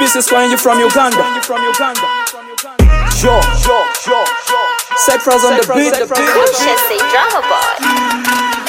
This is when you from Uganda. Yo, Cypress on the beat. Drama boy.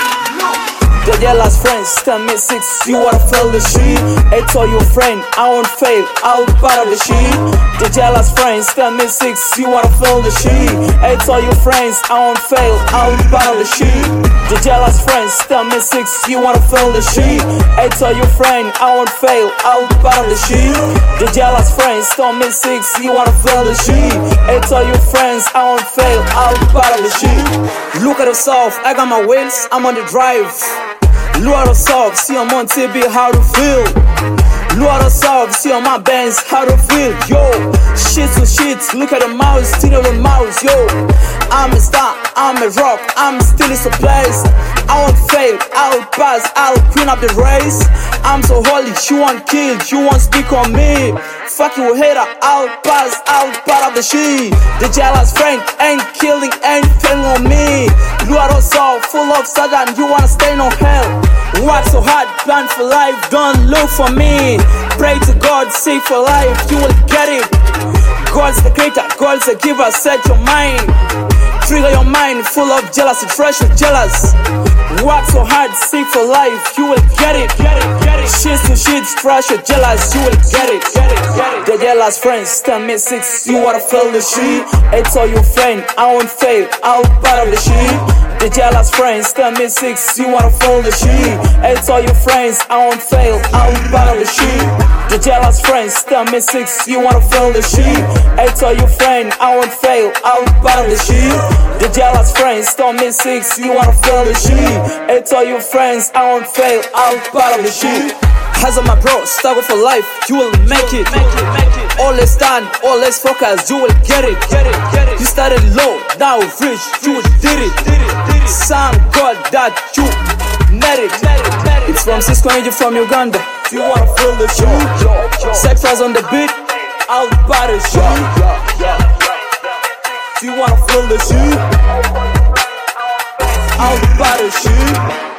The jealous friends tell me 6, you wanna feel the shit. I told your friend, I won't fail, I'll part of the shit. The jealous friends tell me 6, you wanna feel the shit. I told your friends, I won't fail, I'll part of the shit. The jealous friends tell me 6, you wanna feel the shit. I told your friend, I won't fail, I'll part of the shit. The jealous friends tell me 6, you wanna feel the shit. I told your friends, I won't fail, I'll part of the shit. Look at yourself, I got my wheels, I'm on the drive. Look at yourself, see I'm on TV, how to feel. Look at yourself, see on my bands, how to feel. Yo, shit to shit, look at the mouse, still the mouse. Yo, I'm a star, I'm a rock, I'm still in the place. I won't fail, I'll pass, I'll clean up the race. I'm so holy, you won't kill, you won't speak on me. Fuck you hater, I'll pass, I'll part of the shit. The jealous friend ain't killing, ain't killing on me. You are also full of sudden, you wanna stay on hell. Work so hard, plan for life, don't look for me. Pray to God, seek for life, you will get it. God's the creator, God's the giver, set your mind. Trigger your mind, full of jealousy, fresh with jealous. Work so hard, seek for life, you will get it. Shit to shit, trash with jealous, you will get it. The jealous friends tell me 6, you wanna feel the shit. I told your friend, I won't fail, I'll part of the shit. The jealous friends tell me 6, you wanna feel the shit. I told your friends, I won't fail, I'll part of the shit. The jealous friends tell me 6, you wanna feel the shit. I told your friend, I won't fail, I'll part of the shit. The jealous friends tell me 6, you wanna feel the shit. I told your friends, I won't fail, I'll part of the shit. As of my bro, struggle for life, you will make it. Always stand, always focus, you will get it. You started low, now rich, you did it. Some God that you made it. It's from Cisco Angel from Uganda. You wanna feel the shit? Cypress on the beat, I'll buy the shit. You wanna feel the shit? I'll buy the shit.